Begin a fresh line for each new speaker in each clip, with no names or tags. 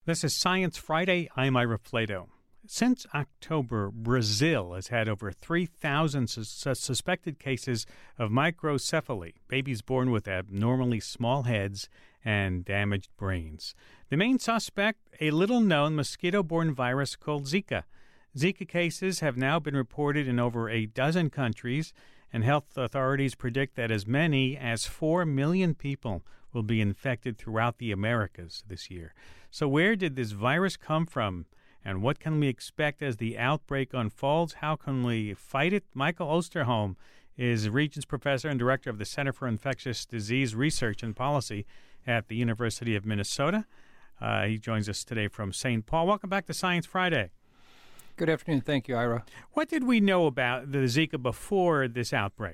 This is Science Friday. I'm Ira Flato. Since October, Brazil has had over 3,000 suspected cases of microcephaly, babies born with abnormally small heads and damaged brains. The main suspect, a little-known mosquito-borne virus called Zika. Zika cases have now been reported in over a dozen countries, and health authorities predict that as many as 4 million people will be infected throughout the Americas this year. So where did this virus come from, and what can we expect as the outbreak unfolds? How can we fight it? Michael Osterholm is Regents Professor and Director of the Center for Infectious Disease Research and Policy at the University of Minnesota. He joins us today from St. Paul. Welcome back to Science Friday.
Good afternoon. Thank you, Ira.
What did we know about the Zika before this outbreak?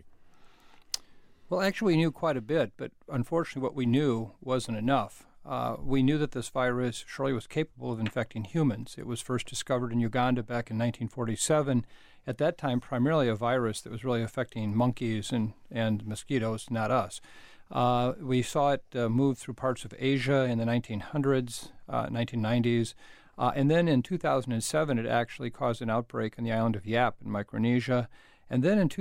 Well, actually, we knew quite a bit, but unfortunately what we knew wasn't enough. We knew that this virus surely was capable of infecting humans. It was first discovered in Uganda back in 1947. At that time, primarily a virus that was really affecting monkeys and mosquitoes, not us. We saw it move through parts of Asia in the 1900s, 1990s. And then in 2007, it actually caused an outbreak on the island of Yap in Micronesia. And then in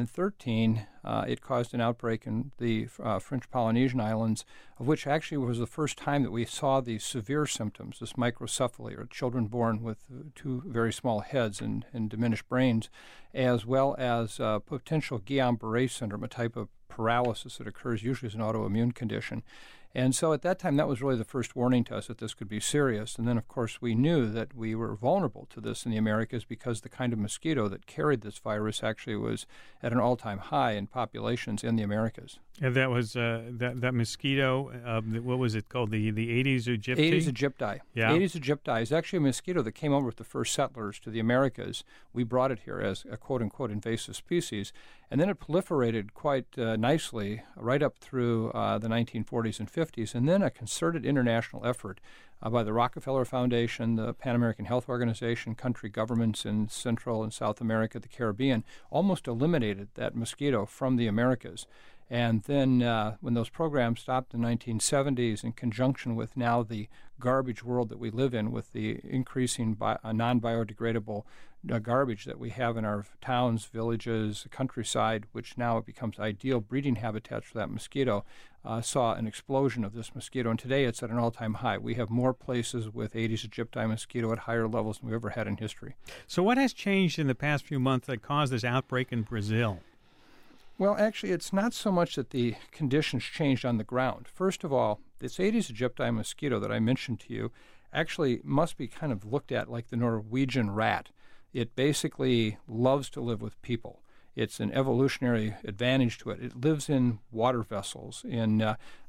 2013, it caused an outbreak in the French Polynesian islands, of which actually was the first time that we saw these severe symptoms, this microcephaly, or children born with two very small heads and diminished brains, as well as potential Guillain-Barré syndrome, a type of paralysis that occurs usually as an autoimmune condition. And so at that time, that was really the first warning to us that this could be serious. And then, of course, we knew that we were vulnerable to this in the Americas because the kind of mosquito that carried this virus actually was at an all-time high in populations in the Americas.
And that was that mosquito, what was it called, the Aedes aegypti?
Aedes aegypti.
Yeah.
Aedes aegypti is actually a mosquito that came over with the first settlers to the Americas. We brought it here as a quote-unquote invasive species, and then it proliferated quite nicely right up through the 1940s and 50s, and then a concerted international effort by the Rockefeller Foundation, the Pan American Health Organization, country governments in Central and South America, the Caribbean, almost eliminated that mosquito from the Americas. And then when those programs stopped in the 1970s, in conjunction with now the garbage world that we live in, with the increasing non-biodegradable garbage that we have in our towns, villages, countryside, which now it becomes ideal breeding habitats for that mosquito, saw an explosion of this mosquito. And today it's at an all-time high. We have more places with Aedes aegypti mosquito at higher levels than we've ever had in history.
So what has changed in the past few months that caused this outbreak in Brazil?
Well, actually, it's not so much that the conditions changed on the ground. First of all, this Aedes aegypti mosquito that I mentioned to you actually must be kind of looked at like the Norwegian rat. It basically loves to live with people. It's an evolutionary advantage to it. It lives in water vessels, in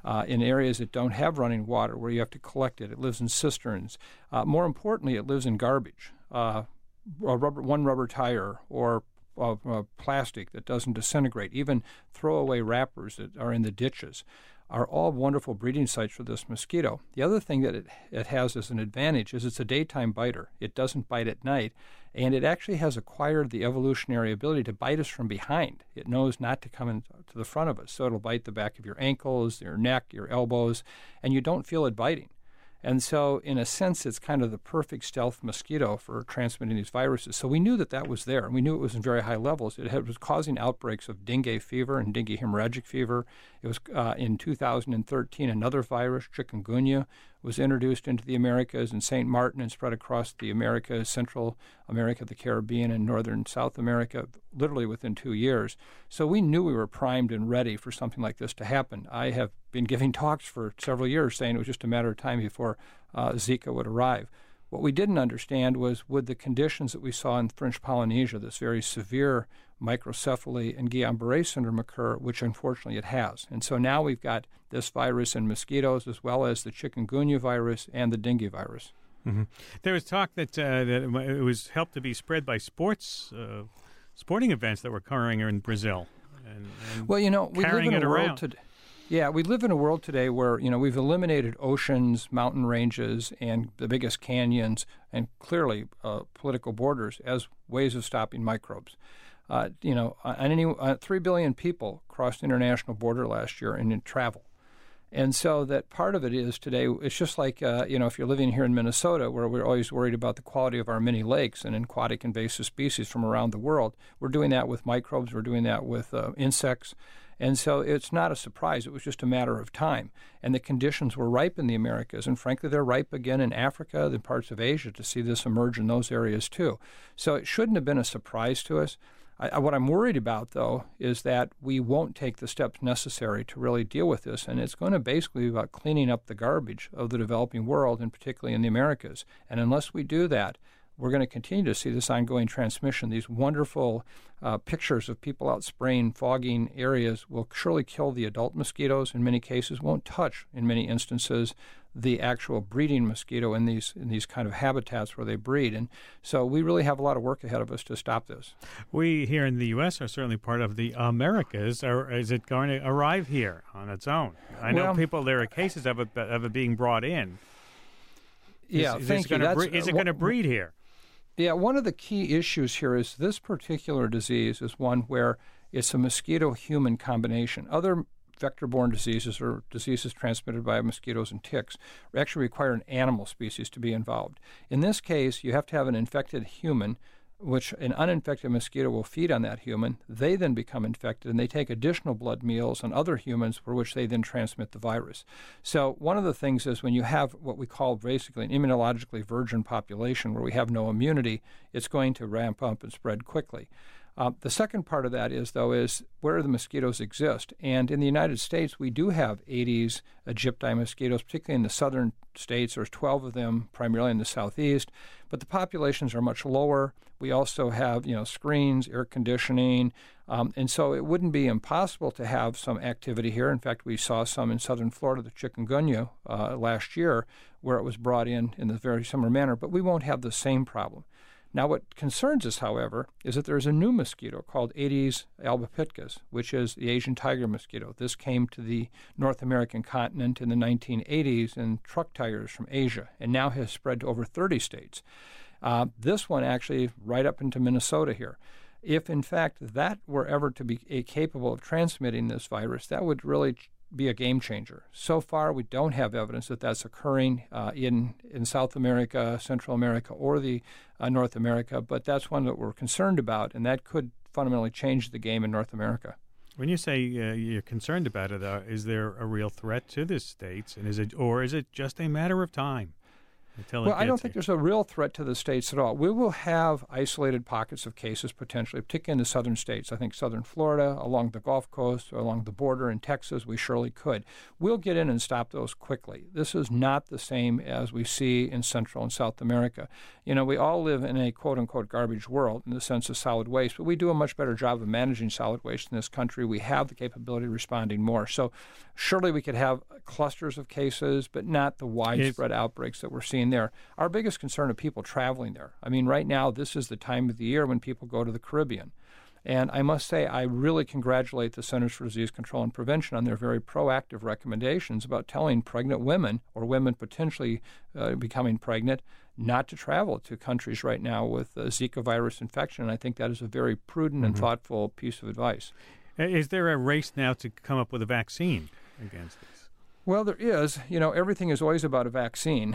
areas that don't have running water where you have to collect it. It lives in cisterns. More importantly, it lives in garbage, one rubber tire or plastic that doesn't disintegrate, even throwaway wrappers that are in the ditches, are all wonderful breeding sites for this mosquito. The other thing that it has as an advantage is it's a daytime biter. It doesn't bite at night, and it actually has acquired the evolutionary ability to bite us from behind. It knows not to come into the front of us, so it'll bite the back of your ankles, your neck, your elbows, and you don't feel it biting. And so, in a sense, it's kind of the perfect stealth mosquito for transmitting these viruses. So we knew that that was there, and we knew it was in very high levels. It was causing outbreaks of dengue fever and dengue hemorrhagic fever. It was, in 2013, another virus, chikungunya, was introduced into the Americas and St. Martin and spread across the Americas, Central America, the Caribbean, and Northern South America, literally within 2 years. So we knew we were primed and ready for something like this to happen. I have been giving talks for several years saying it was just a matter of time before Zika would arrive. What we didn't understand was, would the conditions that we saw in French Polynesia, this very severe microcephaly and Guillain-Barré syndrome, occur, which unfortunately it has. And so now we've got this virus in mosquitoes, as well as the chikungunya virus and the dengue virus.
Mm-hmm. There was talk that it was helped to be spread by sporting events that were occurring in Brazil. And
well, you know, we live in a world today. Yeah, we live in a world today where, you know, we've eliminated oceans, mountain ranges, and the biggest canyons, and clearly political borders as ways of stopping microbes. 3 billion people crossed the international border last year in travel. And so that part of it is today, it's just like, if you're living here in Minnesota, where we're always worried about the quality of our many lakes and aquatic invasive species from around the world, we're doing that with microbes, we're doing that with insects. And so it's not a surprise. It was just a matter of time. And the conditions were ripe in the Americas. And frankly, they're ripe again in Africa, the parts of Asia, to see this emerge in those areas too. So it shouldn't have been a surprise to us. What I'm worried about, though, is that we won't take the steps necessary to really deal with this. And it's going to basically be about cleaning up the garbage of the developing world, and particularly in the Americas. And unless we do that, we're going to continue to see this ongoing transmission. These wonderful pictures of people out spraying, fogging areas will surely kill the adult mosquitoes in many cases, won't touch, in many instances, the actual breeding mosquito in these kind of habitats where they breed. And so we really have a lot of work ahead of us to stop this.
We here in the U.S. are certainly part of the Americas. Or is it going to arrive here on its own? I know there are cases of it being brought in. Is it going to breed here?
Yeah, one of the key issues here is this particular disease is one where it's a mosquito-human combination. Other vector-borne diseases or diseases transmitted by mosquitoes and ticks actually require an animal species to be involved. In this case, you have to have an infected human, which an uninfected mosquito will feed on that human. They then become infected, and they take additional blood meals on other humans for which they then transmit the virus. So one of the things is when you have what we call basically an immunologically virgin population where we have no immunity, it's going to ramp up and spread quickly. The second part of that is where the mosquitoes exist. And in the United States, we do have Aedes aegypti mosquitoes, particularly in the southern states. There's 12 of them, primarily in the southeast. But the populations are much lower. We also have, screens, air conditioning. And so it wouldn't be impossible to have some activity here. In fact, we saw some in southern Florida, the chikungunya, last year, where it was brought in the very similar manner. But we won't have the same problem. Now, what concerns us, however, is that there's a new mosquito called Aedes albopictus, which is the Asian tiger mosquito. This came to the North American continent in the 1980s in truck tires from Asia and now has spread to over 30 states. This one actually right up into Minnesota here. If, in fact, that were ever to be capable of transmitting this virus, that would really be a game changer. So far, we don't have evidence that that's occurring in South America, Central America, or the North America, but that's one that we're concerned about, and that could fundamentally change the game in North America.
When you say you're concerned about it, is there a real threat to the states, and is it just a matter of time?
Well, I don't think there's a real threat to the states at all. We will have isolated pockets of cases potentially, particularly in the southern states. I think southern Florida, along the Gulf Coast, or along the border in Texas, we surely could. We'll get in and stop those quickly. This is not the same as we see in Central and South America. We all live in a quote-unquote garbage world in the sense of solid waste, but we do a much better job of managing solid waste in this country. We have the capability of responding more. So surely we could have clusters of cases, but not the widespread outbreaks that we're seeing there. Our biggest concern are people traveling there. I mean, right now, this is the time of the year when people go to the Caribbean. And I must say, I really congratulate the Centers for Disease Control and Prevention on their very proactive recommendations about telling pregnant women or women potentially becoming pregnant not to travel to countries right now with Zika virus infection. And I think that is a very prudent and thoughtful piece of advice.
Is there a race now to come up with a vaccine against this?
Well, there is. Everything is always about a vaccine.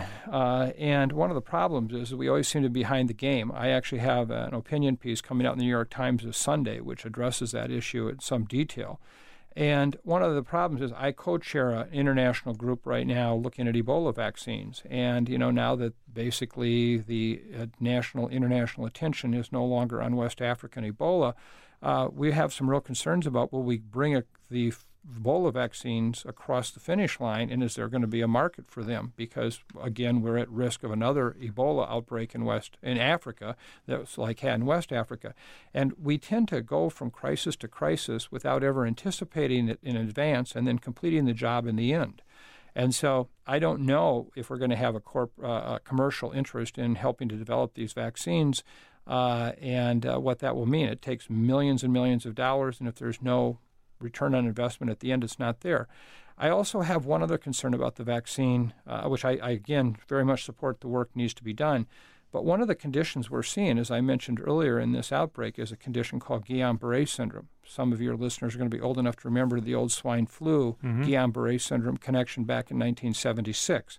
And one of the problems is that we always seem to be behind the game. I actually have an opinion piece coming out in the New York Times this Sunday, which addresses that issue in some detail. And one of the problems is I co-chair an international group right now looking at Ebola vaccines. And, now that basically the international attention is no longer on West African Ebola, we have some real concerns about will we bring the Ebola vaccines across the finish line, and is there going to be a market for them? Because, again, we're at risk of another Ebola outbreak in Africa that was like had in West Africa. And we tend to go from crisis to crisis without ever anticipating it in advance and then completing the job in the end. And so I don't know if we're going to have a commercial interest in helping to develop these vaccines and what that will mean. It takes millions and millions of dollars, and if there's no return on investment at the end, it's not there. I also have one other concern about the vaccine, which I again very much support the work needs to be done, But one of the conditions we're seeing, as I mentioned earlier in this outbreak, is a condition called Guillain-Barré syndrome. Some of your listeners are going to be old enough to remember the old swine flu Guillain-Barré syndrome connection back in 1976.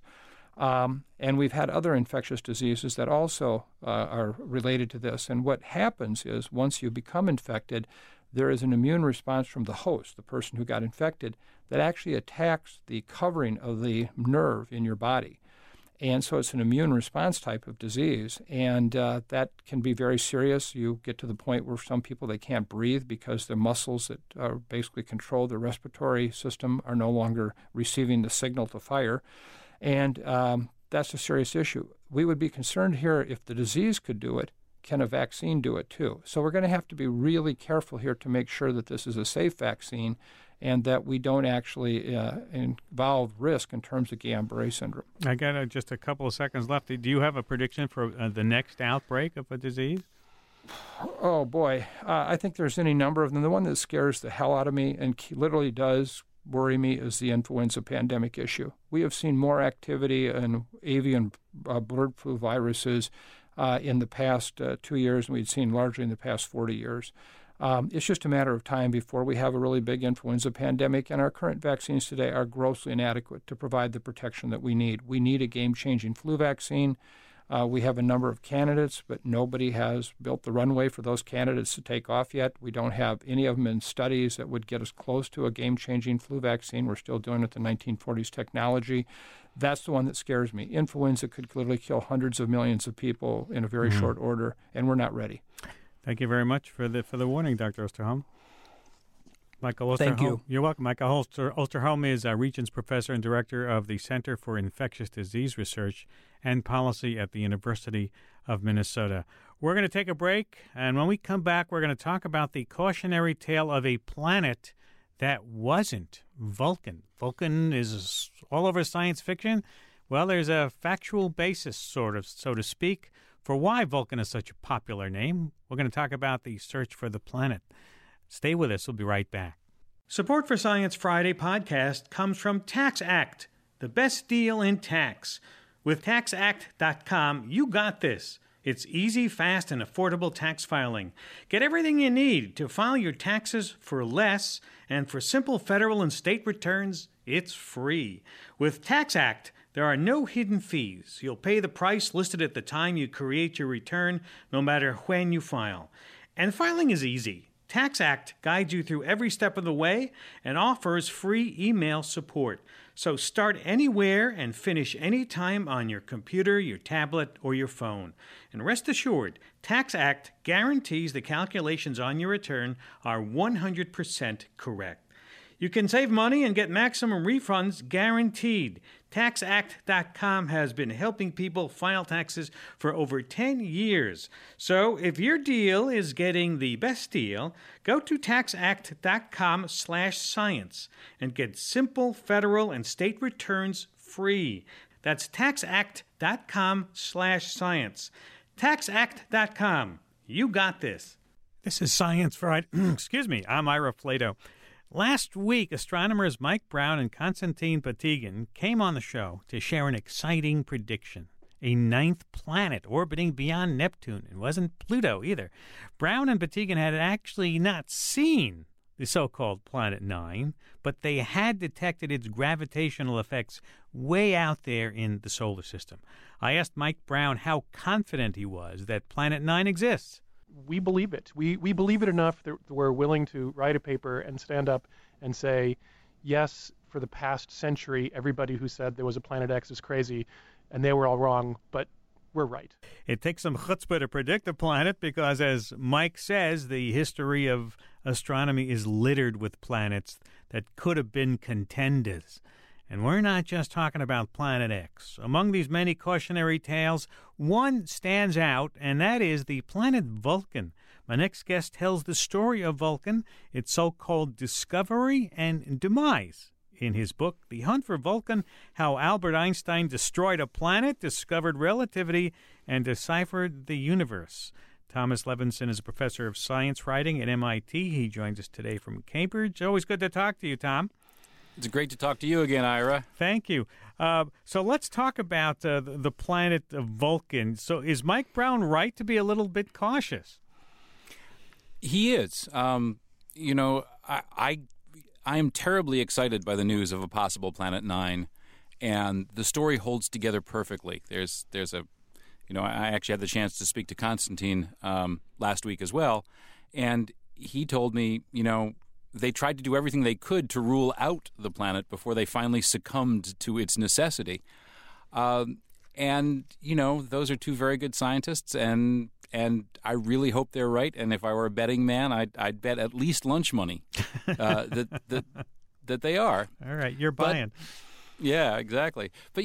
And we've had other infectious diseases that also are related to this. And what happens is once you become infected, there is an immune response from the host, the person who got infected, that actually attacks the covering of the nerve in your body. And so it's an immune response type of disease, and that can be very serious. You get to the point where some people, they can't breathe because the muscles that basically control their respiratory system are no longer receiving the signal to fire. And that's a serious issue. We would be concerned here if the disease could do it, can a vaccine do it too? So we're going to have to be really careful here to make sure that this is a safe vaccine and that we don't actually involve risk in terms of Guillain-Barré syndrome.
I got just a couple of seconds left. Do you have a prediction for the next outbreak of a disease?
Oh, boy. I think there's any number of them. The one that scares the hell out of me and literally does worry me is the influenza pandemic issue. We have seen more activity in avian bird flu viruses in the past 2 years than we'd seen largely in the past 40 years. It's just a matter of time before we have a really big influenza pandemic, and our current vaccines today are grossly inadequate to provide the protection that we need. We need a game-changing flu vaccine. We have a number of candidates, but nobody has built the runway for those candidates to take off yet. We don't have any of them in studies that would get us close to a game-changing flu vaccine. We're still doing it the 1940s technology. That's the one that scares me. Influenza could literally kill hundreds of millions of people in a very short order, and we're not ready.
Thank you very much for the warning, Dr. Osterholm. Michael Osterholm.
Thank you.
You're welcome. Michael Osterholm is Regents Professor and Director of the Center for Infectious Disease Research and Policy at the University of Minnesota. We're going to take a break, and when we come back, we're going to talk about the cautionary tale of a planet that wasn't Vulcan. Vulcan is all over science fiction. Well, there's a factual basis, sort of, so to speak, for why Vulcan is such a popular name. We're going to talk about the search for the planet. Stay with us. We'll be right back. Support for Science Friday podcast comes from TaxAct, the best deal in tax. With TaxAct.com, you got this. It's easy, fast, and affordable tax filing. Get everything you need to file your taxes for less, and for simple federal and state returns, it's free. With TaxAct, there are no hidden fees. You'll pay the price listed at the time you create your return, no matter when you file. And filing is easy. TaxAct guides you through every step of the way and offers free email support. So start anywhere and finish anytime on your computer, your tablet, or your phone. And rest assured, TaxAct guarantees the calculations on your return are 100% correct. You can save money and get maximum refunds guaranteed. TaxAct.com has been helping people file taxes for over 10 years. So if your deal is getting the best deal, go to TaxAct.com/science and get simple federal and state returns free. That's TaxAct.com/science. TaxAct.com. You got this. This is Science Friday. Excuse me. I'm Ira Flato. Last week, astronomers Mike Brown and Konstantin Batygin came on the show to share an exciting prediction. A ninth planet orbiting beyond Neptune. It wasn't Pluto either. Brown and Batygin had actually not seen the so-called Planet 9, but they had detected its gravitational effects way out there in the solar system. I asked Mike Brown how confident he was that Planet 9 exists.
We believe it. We believe it enough that we're willing to write a paper and stand up and say, yes, for the past century, everybody who said there was a Planet X is crazy, and they were all wrong, but we're right.
It takes some chutzpah to predict a planet because, as Mike says, the history of astronomy is littered with planets that could have been contenders. And we're not just talking about Planet X. Among these many cautionary tales, one stands out, and that is the planet Vulcan. My next guest tells the story of Vulcan, its so-called discovery and demise. In his book, The Hunt for Vulcan, How Albert Einstein Destroyed a Planet, Discovered Relativity, and Deciphered the Universe. Thomas Levinson is a professor of science writing at MIT. He joins us today from Cambridge. Always good to talk to you, Tom.
It's great to talk to you again, Ira.
Thank you. So let's talk about the planet of Vulcan. So is Mike Brown right to be a little bit cautious?
He is. I am terribly excited by the news of a possible Planet 9, and the story holds together perfectly. There's a, I actually had the chance to speak to Constantine last week as well, and he told me, they tried to do everything they could to rule out the planet before they finally succumbed to its necessity. And those are two very good scientists, and I really hope they're right. And if I were a betting man, I'd bet at least lunch money that they are.
All right, you're buying.
Yeah, exactly. But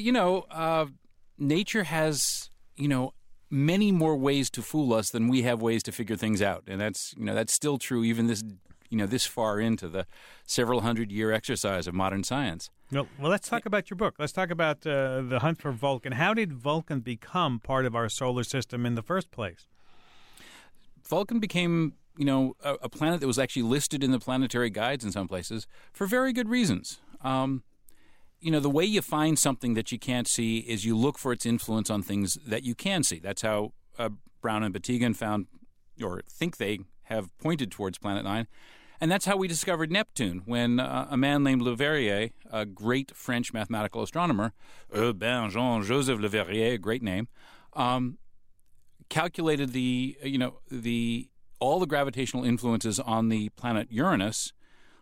nature has many more ways to fool us than we have ways to figure things out, and that's still true even this far into the several hundred-year exercise of modern science.
Well, let's talk about your book. Let's talk about the hunt for Vulcan. How did Vulcan become part of our solar system in the first place?
Vulcan became, a planet that was actually listed in the planetary guides in some places for very good reasons. The way you find something that you can't see is you look for its influence on things that you can see. That's how Brown and Batygin found, or think they have pointed towards Planet 9. And that's how we discovered Neptune, when a man named Leverrier, a great French mathematical astronomer, Urbain Jean-Joseph Leverrier, a great name, calculated all the gravitational influences on the planet Uranus,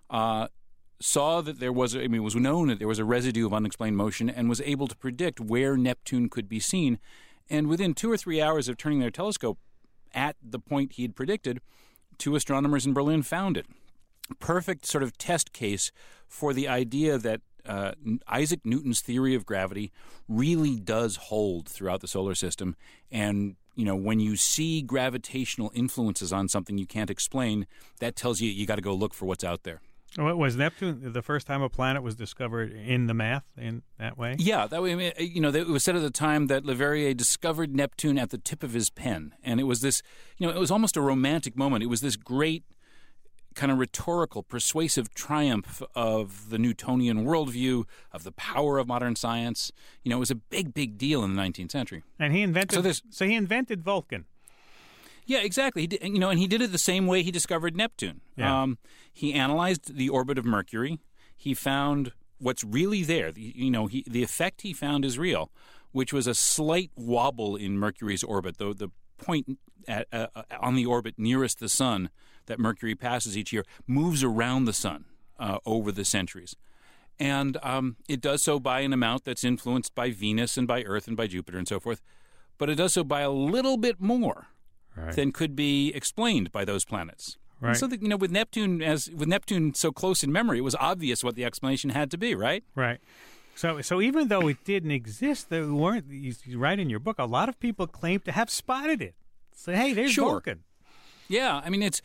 saw that it was known that there was a residue of unexplained motion, and was able to predict where Neptune could be seen. And within 2 or 3 hours of turning their telescope at the point he had predicted, 2 astronomers in Berlin found it. Perfect sort of test case for the idea that Isaac Newton's theory of gravity really does hold throughout the solar system. And, when you see gravitational influences on something you can't explain, that tells you got to go look for what's out there.
Was Neptune the first time a planet was discovered in the math in that way?
Yeah, that way. It was said at the time that Leverrier discovered Neptune at the tip of his pen, and it was this, it was almost a romantic moment. It was this great kind of rhetorical, persuasive triumph of the Newtonian worldview, of the power of modern science. It was a big, big deal in the 19th century.
And he invented. So he invented Vulcan.
Yeah, exactly. He did, and he did it the same way he discovered Neptune.
Yeah.
He analyzed the orbit of Mercury. He found what's really there. The effect he found is real, which was a slight wobble in Mercury's orbit. The point on the orbit nearest the sun that Mercury passes each year moves around the sun over the centuries. And it does so by an amount that's influenced by Venus and by Earth and by Jupiter and so forth. But it does so by a little bit more than could be explained by those planets.
Right.
So that, with Neptune so close in memory, it was obvious what the explanation had to be, right?
Right. So even though it didn't exist, there weren't. You write in your book, a lot of people claim to have spotted it. Say, hey, there's Vulcan.
Yeah, it's,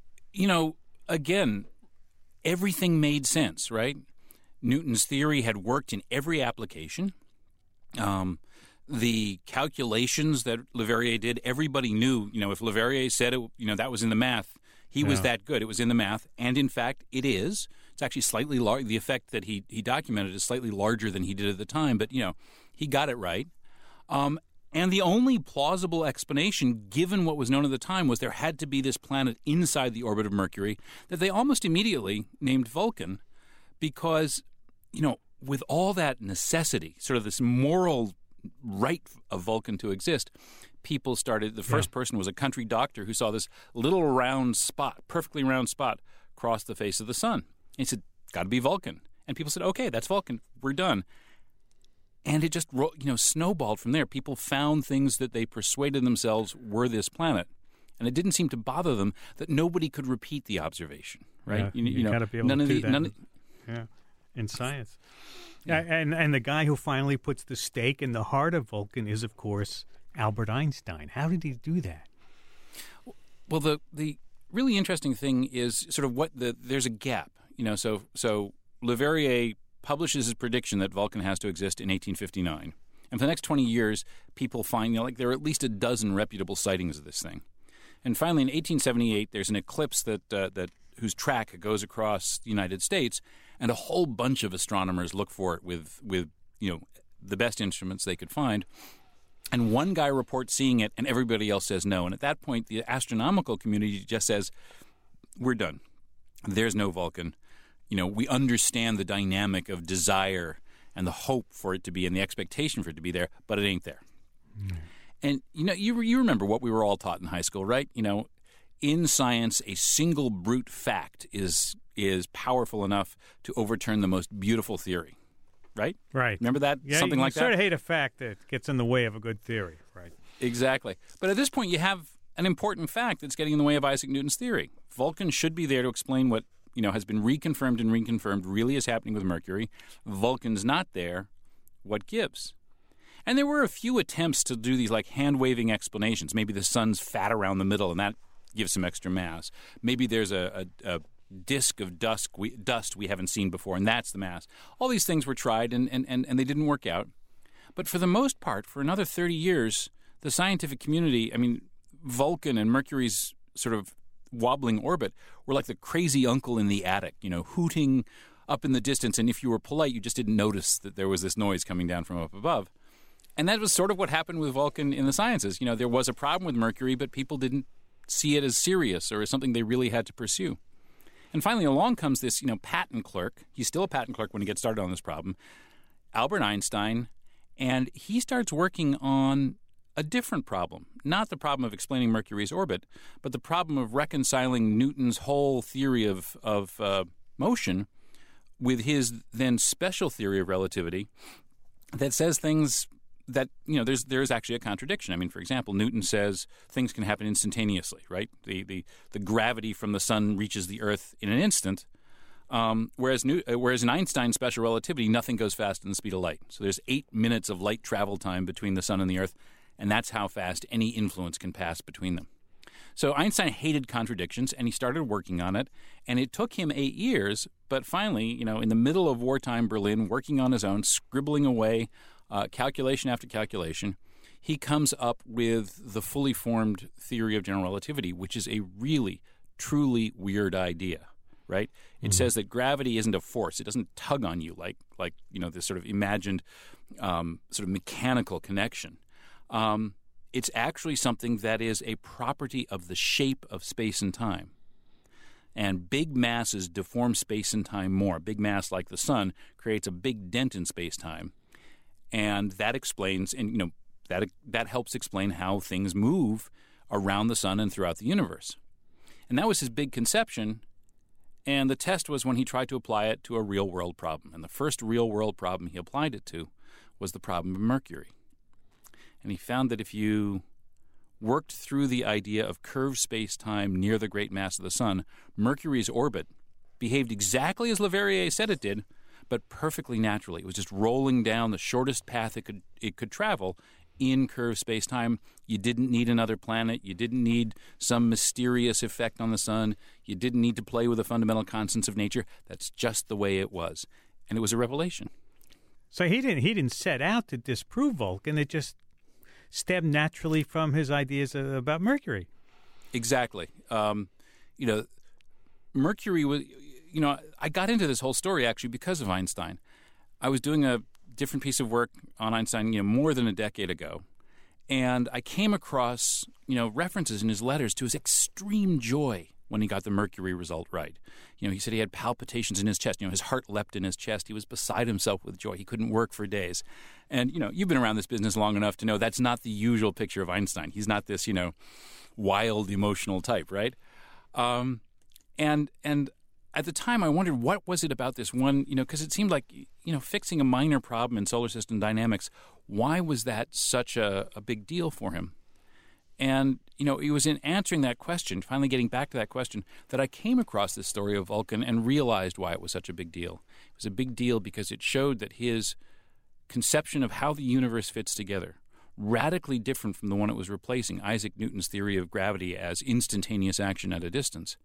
again, everything made sense, right? Newton's theory had worked in every application. The calculations that Leverrier did, everybody knew, if Leverrier said it, that was in the math, he was that good. It was in the math, and in fact, it is. It's actually slightly large. The effect that he documented is slightly larger than he did at the time, but, he got it right. And the only plausible explanation, given what was known at the time, was there had to be this planet inside the orbit of Mercury that they almost immediately named Vulcan because, with all that necessity, sort of this moral right of Vulcan to exist, people started. The first person was a country doctor who saw this little round spot, perfectly round spot, cross the face of the sun. And he said, "Got to be Vulcan." And people said, "Okay, that's Vulcan. We're done." And it just snowballed from there. People found things that they persuaded themselves were this planet, and it didn't seem to bother them that nobody could repeat the observation. Right?
Yeah, you got to be able to do that. In science. Yeah. And the guy who finally puts the stake in the heart of Vulcan is, of course, Albert Einstein. How did he do that?
Well, the really interesting thing is sort of there's a gap. So Leverrier publishes his prediction that Vulcan has to exist in 1859. And for the next 20 years, people find, there are at least a dozen reputable sightings of this thing. And finally, in 1878, there's an eclipse that whose track goes across the United States, And a whole bunch of astronomers look for it with the best instruments they could find. And one guy reports seeing it, and everybody else says no. And at that point, the astronomical community just says, we're done. There's no Vulcan. We understand the dynamic of desire and the hope for it to be and the expectation for it to be there, but it ain't there. And, you remember what we were all taught in high school, right? In science, a single brute fact is powerful enough to overturn the most beautiful theory, right?
Right.
Remember that?
Yeah,
Something like that?
You sort of hate a fact that gets in the way of a good theory, right?
Exactly. But at this point, you have an important fact that's getting in the way of Isaac Newton's theory. Vulcan should be there to explain what, has been reconfirmed really is happening with Mercury. Vulcan's not there. What gives? And there were a few attempts to do these like hand-waving explanations. Maybe the sun's fat around the middle, and that gives some extra mass. Maybe there's a disk of dust we haven't seen before, and that's the mass. All these things were tried, and they didn't work out. But for the most part, for another 30 years, the scientific community, Vulcan and Mercury's sort of wobbling orbit were like the crazy uncle in the attic, hooting up in the distance. And if you were polite, you just didn't notice that there was this noise coming down from up above. And that was sort of what happened with Vulcan in the sciences. There was a problem with Mercury, but people didn't see it as serious or as something they really had to pursue. And finally, along comes this, patent clerk. He's still a patent clerk when he gets started on this problem, Albert Einstein, and he starts working on a different problem, not the problem of explaining Mercury's orbit, but the problem of reconciling Newton's whole theory of motion with his then special theory of relativity that says things that, there is actually a contradiction. For example, Newton says things can happen instantaneously, right? The gravity from the sun reaches the Earth in an instant, whereas in Einstein's special relativity, nothing goes faster than the speed of light. So there's 8 minutes of light travel time between the sun and the Earth, and that's how fast any influence can pass between them. So Einstein hated contradictions, and he started working on it, and it took him 8 years, but finally, in the middle of wartime Berlin, working on his own, scribbling away, calculation after calculation, he comes up with the fully formed theory of general relativity, which is a really, truly weird idea, right? It says that gravity isn't a force. It doesn't tug on you like this sort of imagined sort of mechanical connection. It's actually something that is a property of the shape of space and time. And big masses deform space and time more. Big mass like the sun creates a big dent in space-time. And that explains, and that helps explain how things move around the sun and throughout the universe. And that was his big conception. And the test was when he tried to apply it to a real-world problem. And the first real-world problem he applied it to was the problem of Mercury. And he found that if you worked through the idea of curved space-time near the great mass of the sun, Mercury's orbit behaved exactly as Leverrier said it did, but perfectly naturally. It was just rolling down the shortest path it could travel in curved space-time. You didn't need another planet. You didn't need some mysterious effect on the sun. You didn't need to play with the fundamental constants of nature. That's just the way it was. And it was a revelation.
So he didn't set out to disprove Vulcan. It just stemmed naturally from his ideas about Mercury.
Exactly. Mercury was, I got into this whole story actually because of Einstein. I was doing a different piece of work on Einstein, more than a decade ago. And I came across, references in his letters to his extreme joy when he got the Mercury result right. He said he had palpitations in his chest. His heart leapt in his chest. He was beside himself with joy. He couldn't work for days. And, you've been around this business long enough to know that's not the usual picture of Einstein. He's not this, wild, emotional type, right? And at the time, I wondered what was it about this one, because it seemed like, fixing a minor problem in solar system dynamics, why was that such a big deal for him? And, it was in answering that question, finally getting back to that question, that I came across this story of Vulcan and realized why it was such a big deal. It was a big deal because it showed that his conception of how the universe fits together, radically different from the one it was replacing, Isaac Newton's theory of gravity as instantaneous action at a distance,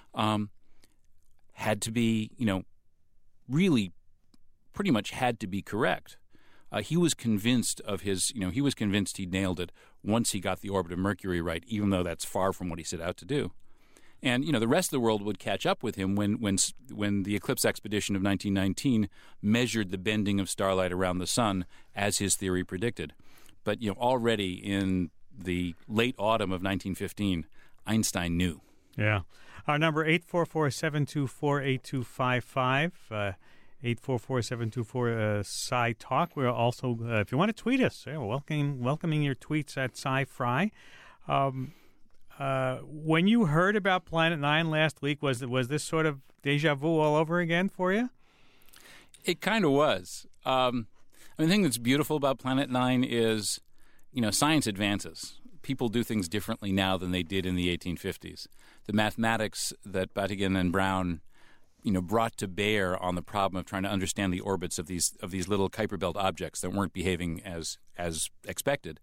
had to be, really pretty much had to be correct. He was convinced of he was convinced he nailed it once he got the orbit of Mercury right, even though that's far from what he set out to do. And the rest of the world would catch up with him when the eclipse expedition of 1919 measured the bending of starlight around the sun as his theory predicted. But already in the late autumn of 1915, Einstein knew.
Yeah. Our number 844-724-8255. 844-724-Sci-Talk. We're also, if you want to tweet us, welcoming your tweets at Sci-Fry. When you heard about Planet Nine last week, was this sort of deja vu all over again for you?
It kind of was. The thing that's beautiful about Planet Nine is, science advances. People do things differently now than they did in the 1850s. The mathematics that Batygin and Brown brought to bear on the problem of trying to understand the orbits of these little Kuiper Belt objects that weren't behaving as expected.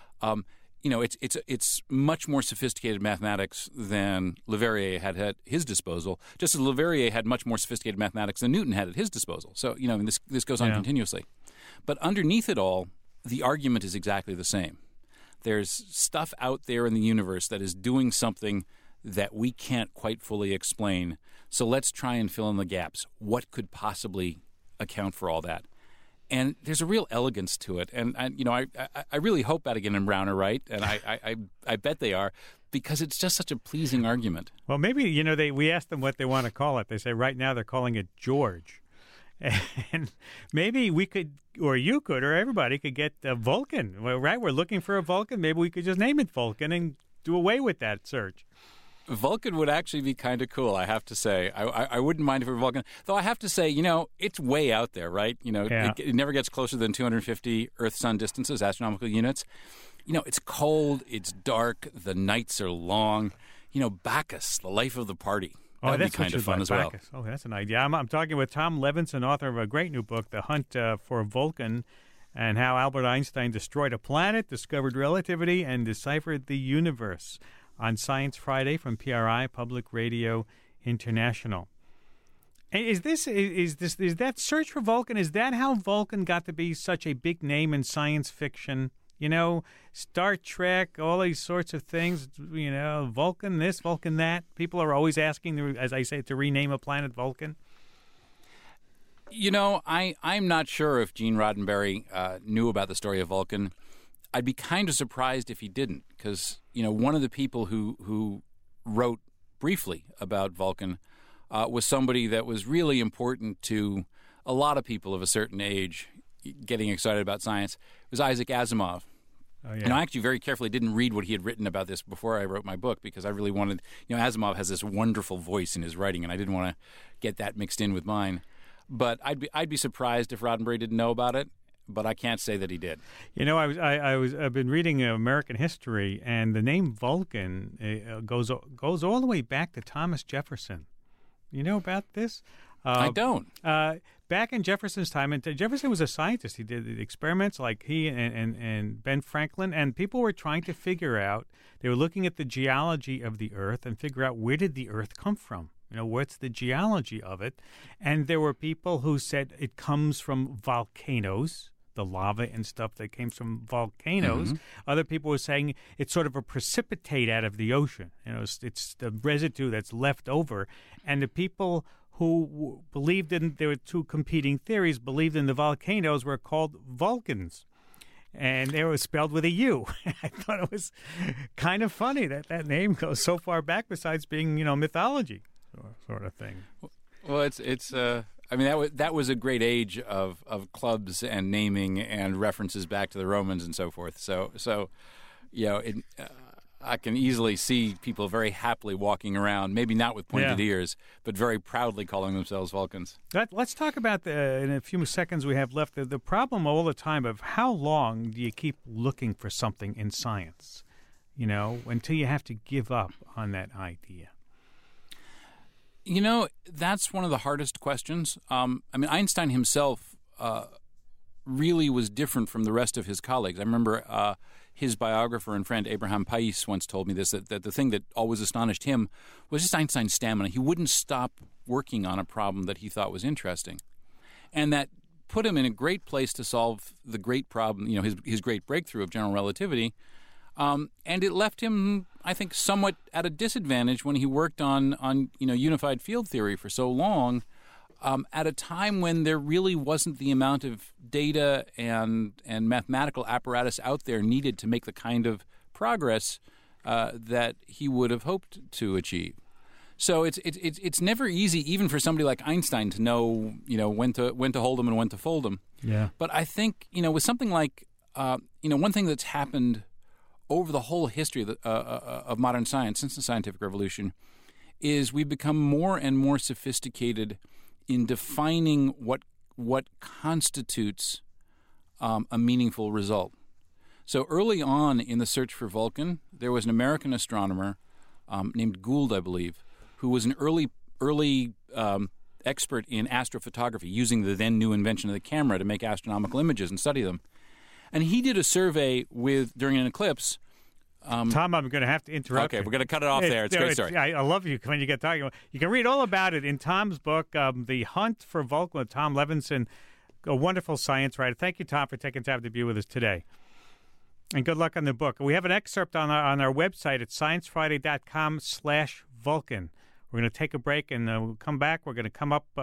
It's much more sophisticated mathematics than Leverrier had at his disposal, just as Leverrier had much more sophisticated mathematics than Newton had at his disposal. So, this goes on continuously. But underneath it all, the argument is exactly the same. There's stuff out there in the universe that is doing something that we can't quite fully explain. So let's try and fill in the gaps. What could possibly account for all that? And there's a real elegance to it. And I really hope Batygin and Brown are right, and I bet they are, because it's just such a pleasing argument.
Well, maybe, we asked them what they want to call it. They say right now they're calling it George. And maybe we could, or you could, or everybody could get Vulcan. Well, right? We're looking for a Vulcan. Maybe we could just name it Vulcan and do away with that search.
Vulcan would actually be kind of cool, I have to say. I wouldn't mind if it were Vulcan. Though I have to say, it's way out there, right? It never gets closer than 250 Earth-Sun distances, astronomical units. It's cold, it's dark, the nights are long. Bacchus, the life of the party. That'd be kind of fun as well.
Oh, that's an idea. I'm talking with Tom Levinson, author of a great new book, The Hunt for Vulcan, and how Albert Einstein destroyed a planet, discovered relativity, and deciphered the universe, on Science Friday from PRI, Public Radio International. Is that search for Vulcan? Is that how Vulcan got to be such a big name in science fiction? Star Trek, all these sorts of things. Vulcan this, Vulcan that. People are always asking, as I say, to rename a planet Vulcan.
I'm not sure if Gene Roddenberry knew about the story of Vulcan. I'd be kind of surprised if he didn't, because one of the people who wrote briefly about Vulcan was somebody that was really important to a lot of people of a certain age getting excited about science. It was Isaac Asimov.
Oh, yeah.
I actually very carefully didn't read what he had written about this before I wrote my book, because I really wanted, Asimov has this wonderful voice in his writing, and I didn't want to get that mixed in with mine. But I'd be surprised if Roddenberry didn't know about it. But I can't say that he did.
I've been reading American history, and the name Vulcan goes all the way back to Thomas Jefferson. You know about this?
I don't.
Back in Jefferson's time, and Jefferson was a scientist. He did experiments like he and Ben Franklin, and people were trying to figure out. They were looking at the geology of the Earth and figure out where did the Earth come from. What's the geology of it? And there were people who said it comes from volcanoes, the lava and stuff that came from volcanoes. Mm-hmm. Other people were saying it's sort of a precipitate out of the ocean. It's the residue that's left over. And the people who believed in, there were two competing theories, believed in the volcanoes were called Vulcans. And they were spelled with a U. I thought it was kind of funny that name goes so far back, besides being, mythology sort of thing.
Well, that was a great age of clubs and naming and references back to the Romans and so forth. So I can easily see people very happily walking around, maybe not with pointed ears, but very proudly calling themselves Vulcans.
Let's talk about, in a few seconds we have left, the problem all the time of how long do you keep looking for something in science, until you have to give up on that idea.
That's one of the hardest questions. Einstein himself really was different from the rest of his colleagues. I remember his biographer and friend Abraham Pais once told me this, that the thing that always astonished him was just Einstein's stamina. He wouldn't stop working on a problem that he thought was interesting. And that put him in a great place to solve the great problem, his great breakthrough of general relativity. And it left him, I think, somewhat at a disadvantage when he worked on unified field theory for so long, at a time when there really wasn't the amount of data and mathematical apparatus out there needed to make the kind of progress that he would have hoped to achieve. So it's never easy, even for somebody like Einstein, to know when to hold them and when to fold them.
Yeah.
But I think with something like one thing that's happened over the whole history of modern science since the scientific revolution is we've become more and more sophisticated in defining what constitutes a meaningful result. So early on in the search for Vulcan, there was an American astronomer named Gould, I believe, who was an early expert in astrophotography, using the then new invention of the camera to make astronomical images and study them. And he did a survey during an eclipse.
Tom, I'm going to have to interrupt.
Okay, we're going to cut it off there. It's a great story.
I love you when you get talking. You can read all about it in Tom's book, The Hunt for Vulcan, with Tom Levinson, a wonderful science writer. Thank you, Tom, for taking time to be with us today. And good luck on the book. We have an excerpt on our website at sciencefriday.com/Vulcan. We're going to take a break, and we'll come back. We're going to come up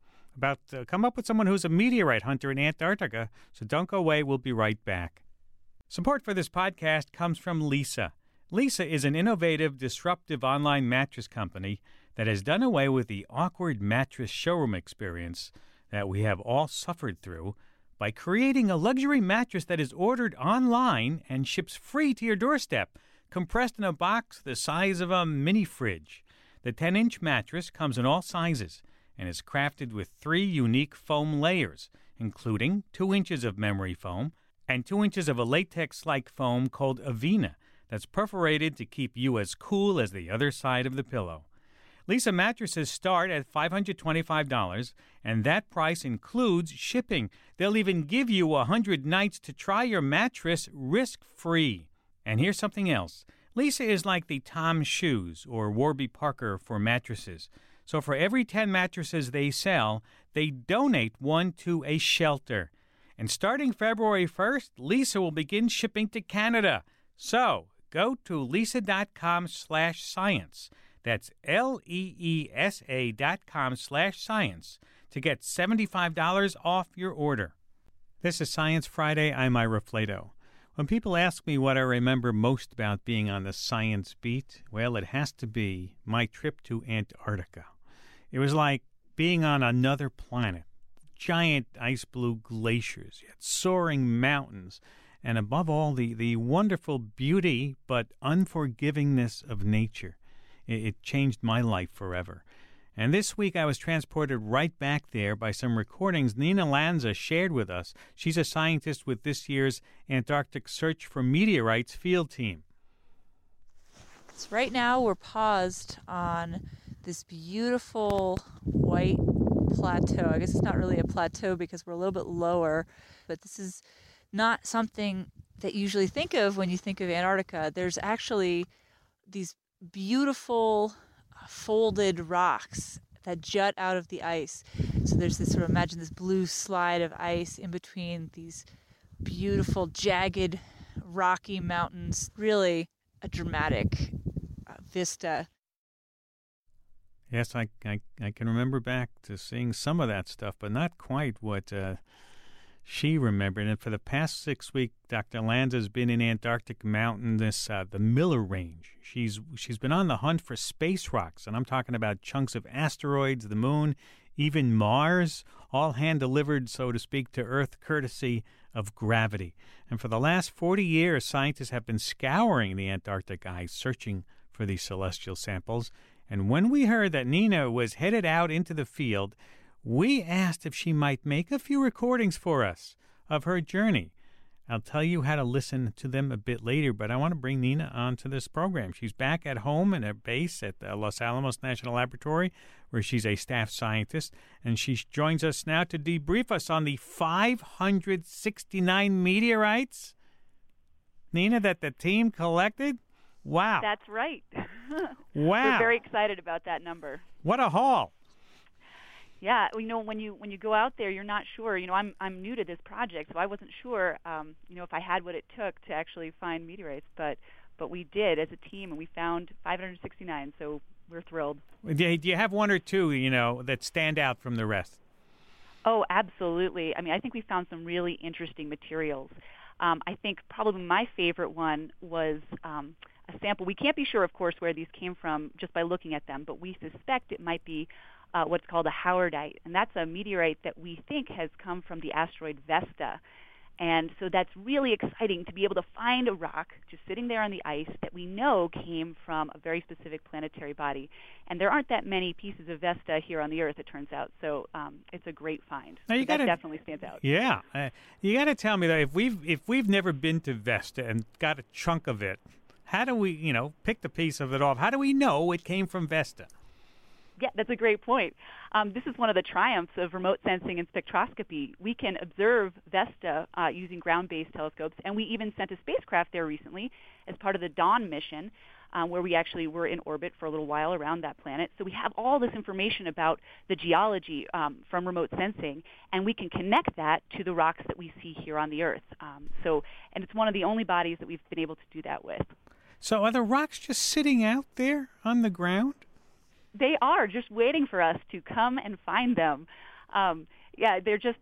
with someone who's a meteorite hunter in Antarctica. So don't go away. We'll be right back. Support for this podcast comes from Leesa. Leesa is an innovative, disruptive online mattress company that has done away with the awkward mattress showroom experience that we have all suffered through by creating a luxury mattress that is ordered online and ships free to your doorstep, compressed in a box the size of a mini fridge. The 10-inch mattress comes in all sizes and is crafted with 3 unique foam layers, including 2 inches of memory foam and 2 inches of a latex-like foam called Avena that's perforated to keep you as cool as the other side of the pillow. Leesa mattresses start at $525, and that price includes shipping. They'll even give you 100 nights to try your mattress risk-free. And here's something else. Leesa is like the Tom Shoes or Warby Parker for mattresses. So for every 10 mattresses they sell, they donate one to a shelter. And starting February 1st, Leesa will begin shipping to Canada. So go to leesa.com/science. That's LEESA.com/science to get $75 off your order. This is Science Friday. I'm Ira Flato. When people ask me what I remember most about being on the science beat, well, it has to be my trip to Antarctica. It was like being on another planet. Giant ice blue glaciers, yet soaring mountains, and above all, the wonderful beauty but unforgivingness of nature. It changed my life forever. And this week I was transported right back there by some recordings Nina Lanza shared with us. She's a scientist with this year's Antarctic Search for Meteorites field team.
So right now we're paused on this beautiful white plateau. I guess it's not really a plateau because we're a little bit lower, but this is not something that you usually think of when you think of Antarctica. There's actually these beautiful folded rocks that jut out of the ice. So there's this imagine this blue slide of ice in between these beautiful, jagged, rocky mountains. Really a dramatic vista.
Yes, I can remember back to seeing some of that stuff, but not quite what she remembered. And for the past 6 weeks, Dr. Lanza has been in Antarctic mountain, the Miller Range. She's been on the hunt for space rocks, and I'm talking about chunks of asteroids, the moon, even Mars, all hand-delivered, so to speak, to Earth courtesy of gravity. And for the last 40 years, scientists have been scouring the Antarctic ice, searching for these celestial samples. And when we heard that Nina was headed out into the field, we asked if she might make a few recordings for us of her journey. I'll tell you how to listen to them a bit later, but I want to bring Nina onto this program. She's back at home in her base at the Los Alamos National Laboratory, where she's a staff scientist, and she joins us now to debrief us on the 569 meteorites, Nina, that the team collected. Wow.
That's right.
Wow.
We're very excited about that number.
What a haul.
Yeah, when you go out there, you're not sure. I'm new to this project, so I wasn't sure, if I had what it took to actually find meteorites. But we did as a team, and we found 569. So we're thrilled.
Do you have one or two, that stand out from the rest?
Oh, absolutely. I think we found some really interesting materials. I think probably my favorite one was a sample. We can't be sure, of course, where these came from just by looking at them, but we suspect it might be what's called a Howardite, and that's a meteorite that we think has come from the asteroid Vesta. And so that's really exciting to be able to find a rock just sitting there on the ice that we know came from a very specific planetary body. And there aren't that many pieces of Vesta here on the Earth, it turns out. So it's a great find.
Now
that definitely stands out.
Yeah. You got to tell me, though, if we've never been to Vesta and got a chunk of it, how do we, pick the piece of it off? How do we know it came from Vesta?
Yeah, that's a great point. This is one of the triumphs of remote sensing and spectroscopy. We can observe Vesta using ground-based telescopes, and we even sent a spacecraft there recently as part of the Dawn mission, where we actually were in orbit for a little while around that planet. So we have all this information about the geology from remote sensing, and we can connect that to the rocks that we see here on the Earth. And it's one of the only bodies that we've been able to do that with.
So are the rocks just sitting out there on the ground?
They are just waiting for us to come and find them. They're just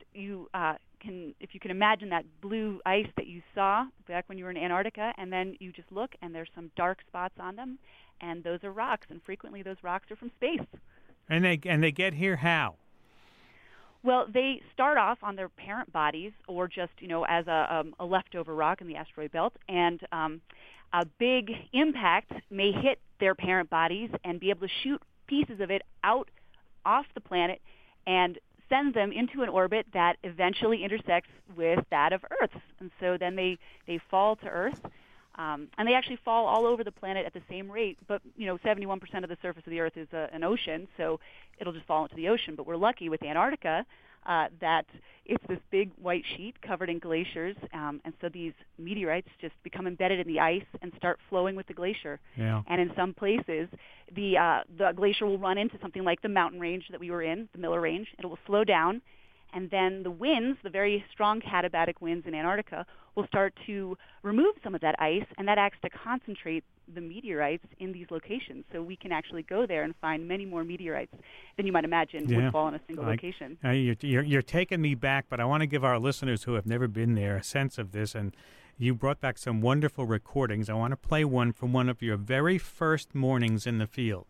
if you can imagine that blue ice that you saw back when you were in Antarctica, and then you just look and there's some dark spots on them, and those are rocks, and frequently those rocks are from space.
And they get here how?
Well, they start off on their parent bodies, or just as a leftover rock in the asteroid belt, and a big impact may hit their parent bodies and be able to shoot pieces of it out off the planet and send them into an orbit that eventually intersects with that of Earth's. And so then they fall to Earth, and they actually fall all over the planet at the same rate. But 71% of the surface of the Earth is an ocean, so it'll just fall into the ocean. But we're lucky with Antarctica that it's this big white sheet covered in glaciers, and so these meteorites just become embedded in the ice and start flowing with the glacier.
Yeah.
And in some places, the glacier will run into something like the mountain range that we were in, the Miller Range. It will slow down, and then the winds, the very strong katabatic winds in Antarctica, will start to remove some of that ice, and that acts to concentrate the meteorites in these locations. So we can actually go there and find many more meteorites than you might imagine would fall in a single location.
You're taking me back, but I want to give our listeners who have never been there a sense of this. And you brought back some wonderful recordings. I want to play one from one of your very first mornings in the field.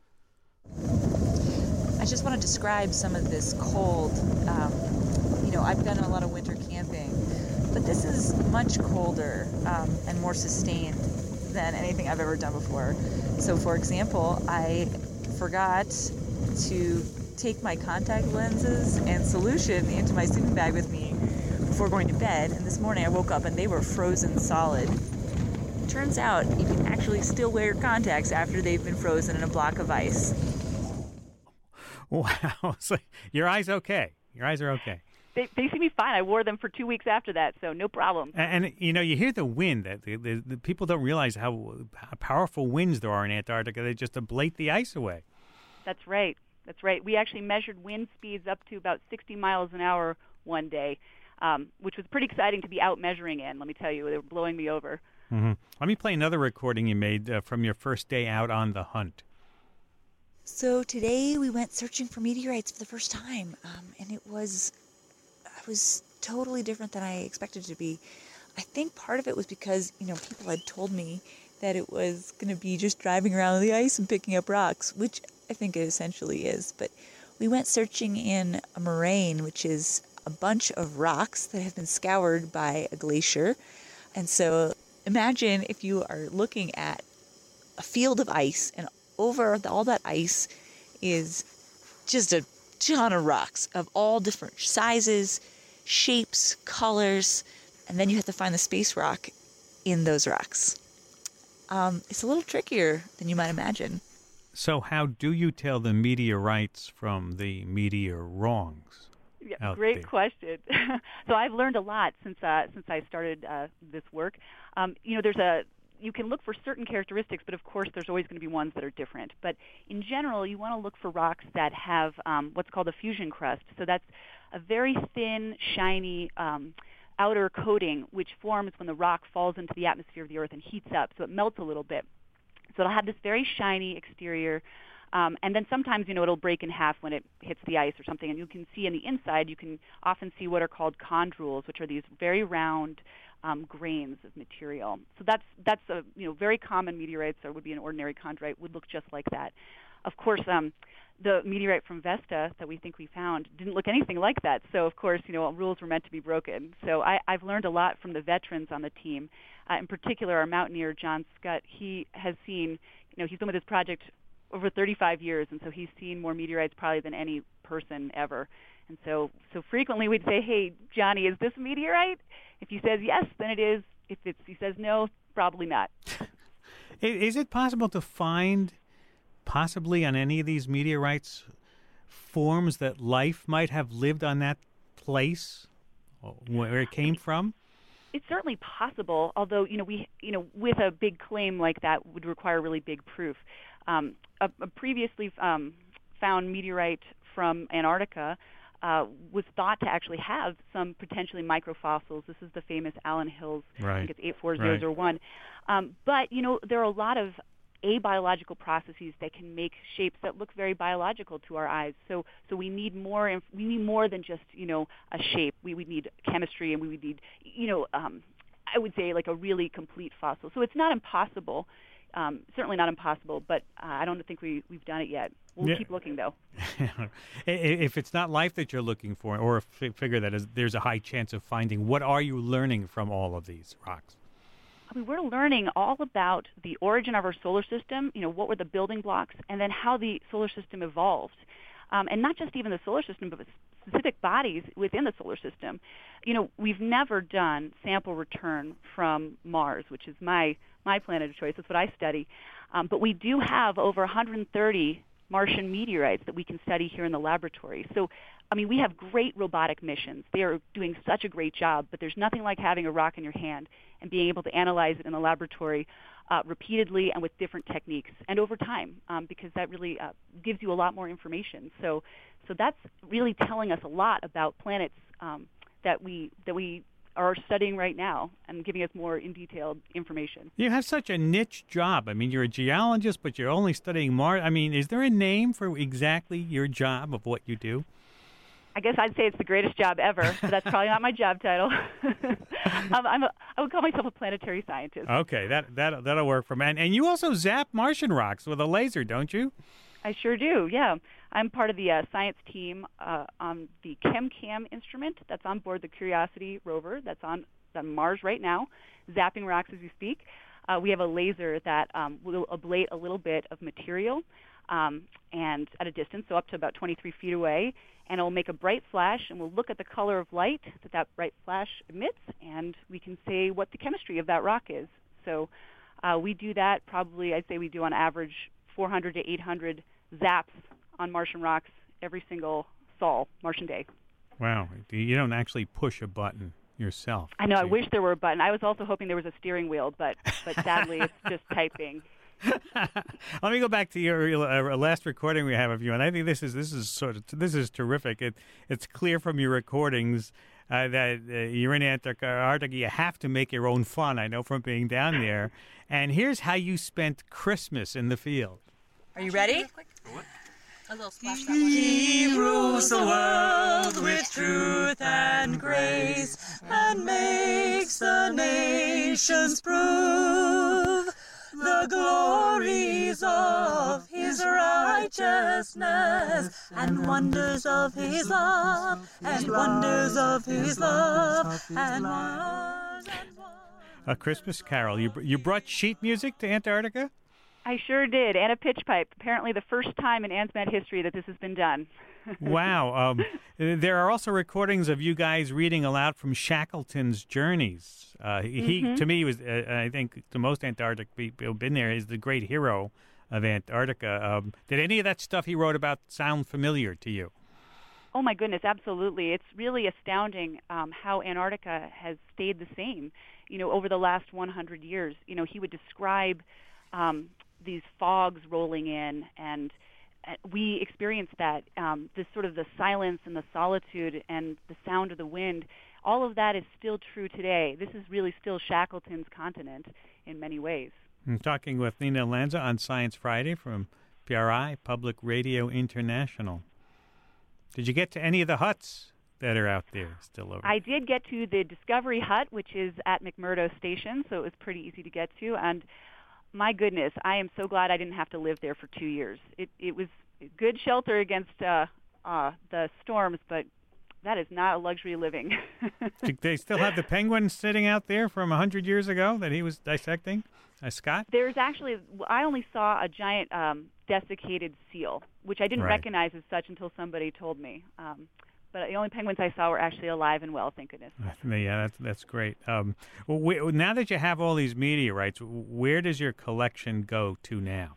I just want to describe some of this cold. I've done a lot of winter camping, but this is much colder and more sustained than anything I've ever done before. So, for example, I forgot to take my contact lenses and solution into my sleeping bag with me before going to bed, and this morning I woke up and they were frozen solid. Turns out you can actually still wear your contacts after they've been frozen in a block of ice.
Wow. So your eyes okay? Your eyes are okay?
They seem to be fine. I wore them for 2 weeks after that, so no problem.
And you hear the wind. The people don't realize how powerful winds there are in Antarctica. They just ablate the ice away.
That's right. We actually measured wind speeds up to about 60 miles an hour one day, which was pretty exciting to be out measuring in, let me tell you. They were blowing me over.
Mm-hmm. Let me play another recording you made from your first day out on the hunt.
So today we went searching for meteorites for the first time, and it was totally different than I expected it to be. I think part of it was because, people had told me that it was going to be just driving around the ice and picking up rocks, which I think it essentially is. But we went searching in a moraine, which is a bunch of rocks that have been scoured by a glacier. And so imagine if you are looking at a field of ice, and over all that ice is just a ton of rocks of all different sizes, shapes, colors, and then you have to find the space rock in those rocks. It's a little trickier than you might imagine.
So how do you tell the meteorites from the meteor-wrongs?
Yeah, great question. So I've learned a lot since I started this work. There's you can look for certain characteristics, but of course there's always going to be ones that are different. But in general, you want to look for rocks that have what's called a fusion crust. So that's a very thin, shiny outer coating, which forms when the rock falls into the atmosphere of the Earth and heats up, so it melts a little bit. So it'll have this very shiny exterior, and then sometimes, it'll break in half when it hits the ice or something, and you can see on the inside, you can often see what are called chondrules, which are these very round grains of material. So that's a very common meteorites, or would be an ordinary chondrite, would look just like that. Of course, the meteorite from Vesta that we think we found didn't look anything like that. So, of course, rules were meant to be broken. So I've learned a lot from the veterans on the team. In particular, our mountaineer, John Scott, he has seen, he's been with this project over 35 years, and so he's seen more meteorites probably than any person ever. And so frequently we'd say, hey, Johnny, is this a meteorite? If he says yes, then it is. If he says no, probably not.
Is it possible to find, possibly on any of these meteorites, forms that life might have lived on that place where it came from?
It's certainly possible, although with a big claim like that would require really big proof. A previously found meteorite from Antarctica was thought to actually have some potentially microfossils. This is the famous Allen Hills.
Right.
I think it's 84001. But there are a lot of abiological processes that can make shapes that look very biological to our eyes. So we need more. We need more than just a shape. We would need chemistry, and we would need I would say like a really complete fossil. So it's not impossible. Certainly not impossible, but I don't think we've done it yet. We'll keep looking, though.
If it's not life that you're looking for, or figure that there's a high chance of finding, what are you learning from all of these rocks?
We're learning all about the origin of our solar system, what were the building blocks, and then how the solar system evolved. And not just even the solar system, but specific bodies within the solar system. We've never done sample return from Mars, which is my planet of choice. That's what I study. But we do have over 130 Martian meteorites that we can study here in the laboratory. So, we have great robotic missions. They are doing such a great job, but there's nothing like having a rock in your hand and being able to analyze it in the laboratory repeatedly and with different techniques and over time, because that really gives you a lot more information. So that's really telling us a lot about planets that we are studying right now and giving us more in detailed information.
You have such a niche job. You're a geologist, but you're only studying Mars. Is there a name for exactly your job of what you do?
I guess I'd say it's the greatest job ever, but that's probably not my job title. I would call myself a planetary scientist.
Okay, that'll work for me. And you also zap Martian rocks with a laser, don't you?
I sure do, yeah. I'm part of the science team on the ChemCam instrument that's on board the Curiosity rover that's on Mars right now, zapping rocks as we speak. We have a laser that will ablate a little bit of material and at a distance, so up to about 23 feet away, and it will make a bright flash, and we'll look at the color of light that bright flash emits, and we can say what the chemistry of that rock is. So we do that probably, I'd say we do on average 400 to 800 zaps on Martian rocks every single Sol, Martian day.
Wow. You don't actually push a button yourself.
I know. I wish there were a button. I was also hoping there was a steering wheel, but sadly it's just typing.
Let me go back to your last recording we have of you, and I think this is terrific. It's clear from your recordings that you're in Antarctica. You have to make your own fun. I know from being down there. And here's how you spent Christmas in the field.
Are you ready?
A little splash.
He rules the world with truth and grace, and makes the nations prove the glories of his righteousness, and wonders of his love, and wonders of his love, and wonders.
A Christmas Carol. You brought sheet music to Antarctica?
I sure did, and a pitch pipe. Apparently the first time in ANSMAT history that this has been done.
Wow. There are also recordings of you guys reading aloud from Shackleton's journeys. He, to me, was, I think, to most Antarctic people who've been there, is the great hero of Antarctica. Did any of that stuff he wrote about sound familiar to you?
Oh my goodness, absolutely. It's really astounding how Antarctica has stayed the same, over the last 100 years. He would describe these fogs rolling in, and we experienced that, this sort of the silence and the solitude and the sound of the wind. All of that is still true today. This is really still Shackleton's continent in many ways.
I'm talking with Nina Lanza on Science Friday from PRI, Public Radio International. Did you get to any of the huts that are out there still over?
I did get to the Discovery Hut, which is at McMurdo Station, so it was pretty easy to get to. And my goodness, I am so glad I didn't have to live there for 2 years. It was good shelter against the storms, but that is not a luxury living.
Do they still have the penguin sitting out there from 100 years ago that he was dissecting? Scott?
There's actually, I only saw a giant desiccated seal, which I didn't recognize as such until somebody told me. But the only penguins I saw were actually alive and well, thank goodness.
Yeah, that's great. Now that you have all these meteorites, where does your collection go to now?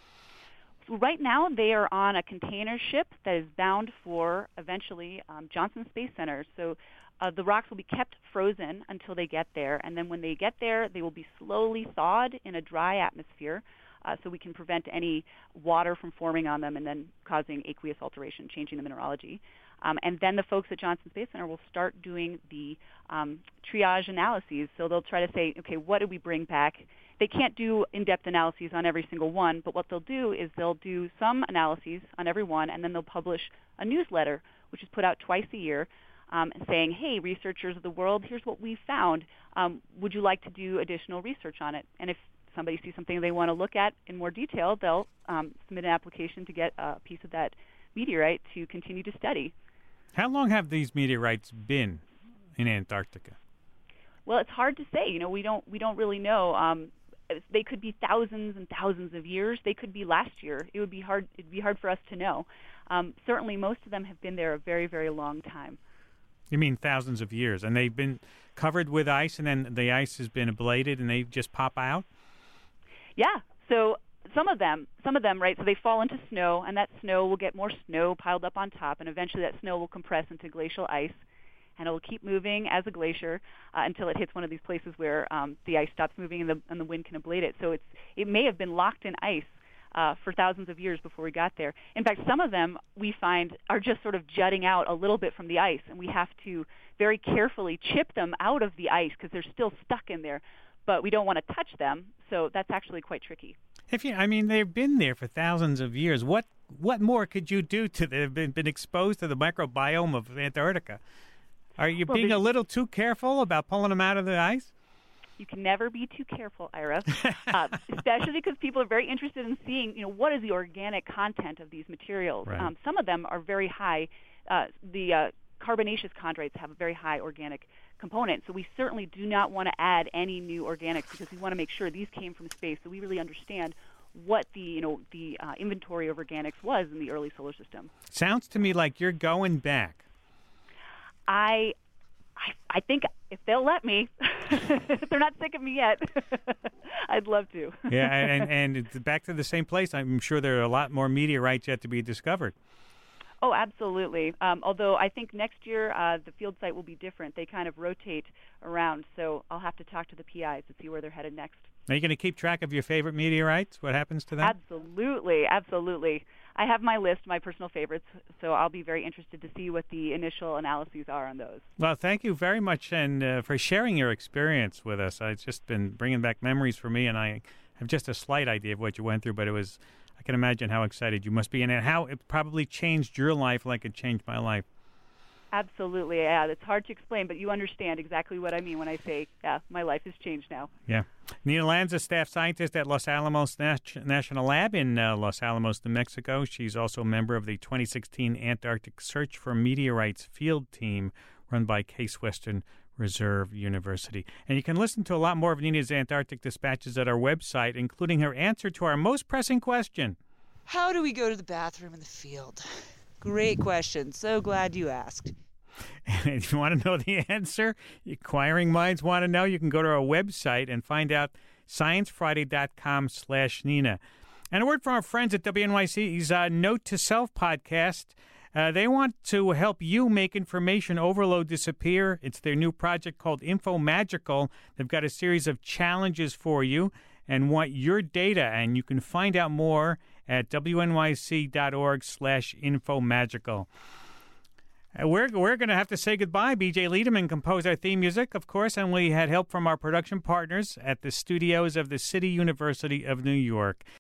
Right now, they are on a container ship that is bound for, eventually, Johnson Space Center. So the rocks will be kept frozen until they get there, and then when they get there, they will be slowly thawed in a dry atmosphere, so we can prevent any water from forming on them and then causing aqueous alteration, changing the mineralogy. And then the folks at Johnson Space Center will start doing the triage analyses. So they'll try to say, okay, what did we bring back? They can't do in-depth analyses on every single one, but what they'll do is they'll do some analyses on every one, and then they'll publish a newsletter, which is put out twice a year, saying, hey, researchers of the world, here's what we found. Would you like to do additional research on it? And if somebody sees something they want to look at in more detail, they'll submit an application to get a piece of that meteorite to continue to study.
How long have these meteorites been in Antarctica?
Well, it's hard to say. We don't really know. They could be thousands and thousands of years. They could be last year. It'd be hard for us to know. Certainly, most of them have been there a very, very long time.
You mean thousands of years, and they've been covered with ice, and then the ice has been ablated, and they just pop out?
Yeah. So some of them, right? So they fall into snow, and that snow will get more snow piled up on top, and eventually that snow will compress into glacial ice. And it will keep moving as a glacier until it hits one of these places where the ice stops moving and the wind can ablate it. So it may have been locked in ice for thousands of years before we got there. In fact, some of them we find are just sort of jutting out a little bit from the ice, and we have to very carefully chip them out of the ice because they're still stuck in there. But we don't want to touch them, so that's actually quite tricky.
They've been there for thousands of years. What more could you do to them? They've been exposed to the microbiome of Antarctica. Are you being a little too careful about pulling them out of the ice?
You can never be too careful, Ira, especially because people are very interested in seeing, what is the organic content of these materials.
Right.
Some of them are very high. The carbonaceous chondrites have a very high organic component, so we certainly do not want to add any new organics because we want to make sure these came from space, so we really understand what the inventory of organics was in the early solar system.
Sounds to me like you're going back.
I think if they'll let me, if they're not sick of me yet, I'd love to.
Yeah, and it's back to the same place. I'm sure there are a lot more meteorites yet to be discovered.
Oh, absolutely. Although I think next year the field site will be different. They kind of rotate around, so I'll have to talk to the PIs to see where they're headed next.
Are you going to keep track of your favorite meteorites? What happens to them?
Absolutely. I have my list, my personal favorites, so I'll be very interested to see what the initial analyses are on those.
Well, thank you very much and for sharing your experience with us. It's just been bringing back memories for me, and I have just a slight idea of what you went through, but I can imagine how excited you must be and how it probably changed your life like it changed my life.
Absolutely, yeah. It's hard to explain, but you understand exactly what I mean when I say, yeah, my life has changed now.
Yeah. Nina Lanza, staff scientist at Los Alamos National Lab in Los Alamos, New Mexico. She's also a member of the 2016 Antarctic Search for Meteorites field team run by Case Western Reserve University. And you can listen to a lot more of Nina's Antarctic dispatches at our website, including her answer to our most pressing question.
How do we go to the bathroom in the field? Great question. So glad you asked.
And if you want to know the answer, inquiring minds want to know, you can go to our website and find out, sciencefriday.com/Nina. And a word from our friends at WNYC's Note to Self podcast. They want to help you make information overload disappear. It's their new project called InfoMagical. They've got a series of challenges for you and want your data, and you can find out more at wnyc.org/infomagical. We're going to have to say goodbye. B.J. Liederman composed our theme music, of course, and we had help from our production partners at the studios of the City University of New York.